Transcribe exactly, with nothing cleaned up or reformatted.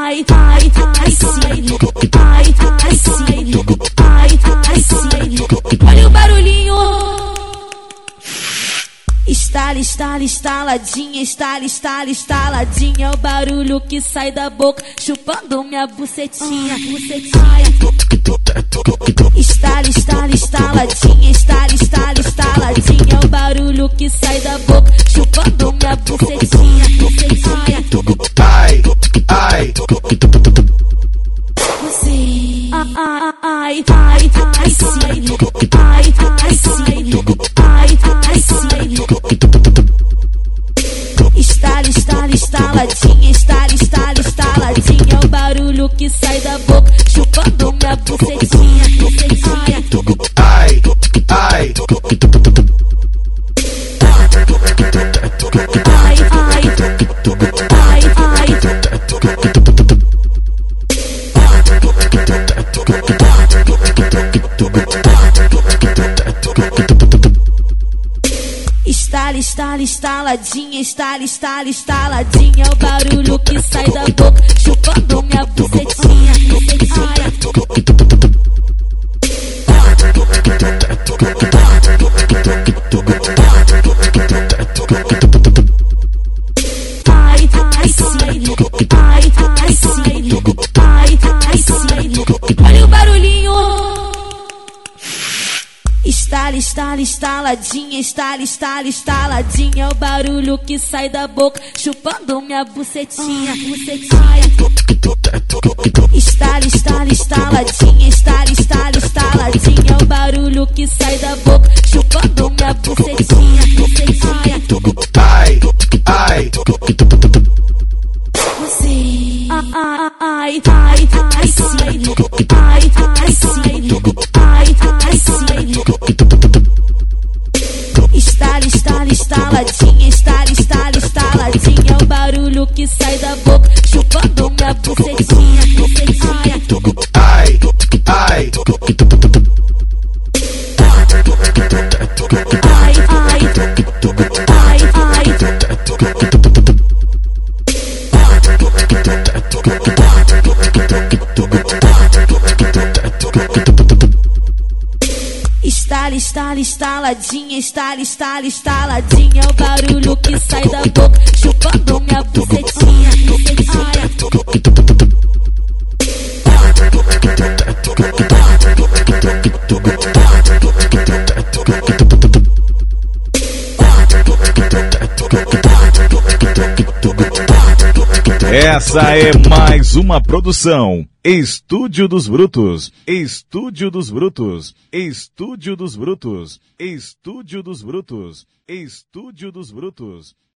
ai, ai, ai, sim, ai, ai, sim, ai, ai, sim. Olha o barulhinho. Estala, estala, estaladinha, estala, estala, estaladinha. É o barulho que sai da boca, chupando minha bucetinha, bucetinha. Estala, estala, estaladinha, estala, estala, estaladinha. É o barulho que sai da boca, chupando minha bucetinha, bucetinha. Ai, ai. Você, ai, ai, ai, ai, sim, ai, ai, sim, ai, ai, sim. Estala, estala, estaladinha, estala, estala, estaladinha. É o barulho que sai da boca, chupando minha bucetinha, bucetinha. Ai, ai. Ai, ai, ai, ai. Estala, estala, estaladinha, estala, estala, estaladinha. É o barulho que sai da boca, chupando minha bucetinha, bucetinha. Ai, ai, sim, ai, ai, sim, ai, ai, sim. Olha o barulhinho. Estala, estala, estaladinha, estala, estala, estaladinha. É o barulho que sai da boca, chupando minha bucetinha, bucetinha. Estala, estala, estaladinha, estala, estala, estaladinha. É o barulho que sai da boca, chupando minha bucetinha, bucetinha. Ai, ai. Você, ai, ai, ai, ai, sim, ai, ai, sim, ai, ai, sim. Estala, estala, estaladinha, estala, estala, estaladinha. É o barulho que sai da boca, chupando minha bucetinha, bucetinha. Ai, ai. Ai, ai, ai, ai. Estala, estala, estaladinha, estala, estala, estaladinha. É o barulho que sai da boca, chupando minha bucetinha, bucetinha. Essa é mais uma produção Estúdio dos Brutos, Estúdio dos Brutos, Estúdio dos Brutos, Estúdio dos Brutos, Estúdio dos Brutos.